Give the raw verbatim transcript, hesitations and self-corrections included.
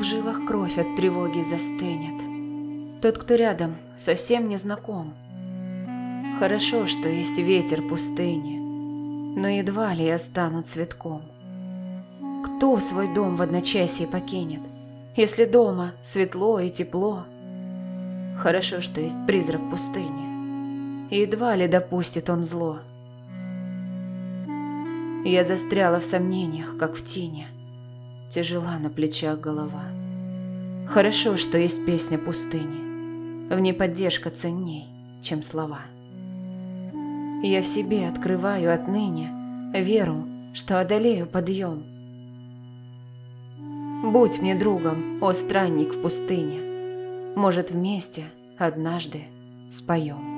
в жилах кровь от тревоги застынет. Тот, кто рядом, совсем не знаком. Хорошо, что есть ветер пустыни, но едва ли я стану цветком. Кто свой дом в одночасье покинет, если дома светло и тепло? Хорошо, что есть призрак пустыни, и едва ли допустит он зло. Я застряла в сомнениях, как в тени, тяжела на плечах голова. Хорошо, что есть песня пустыни, в ней поддержка ценней, чем слова. Я в себе открываю отныне веру, что одолею подъем. Будь мне другом, о странник в пустыне, может, вместе однажды споем.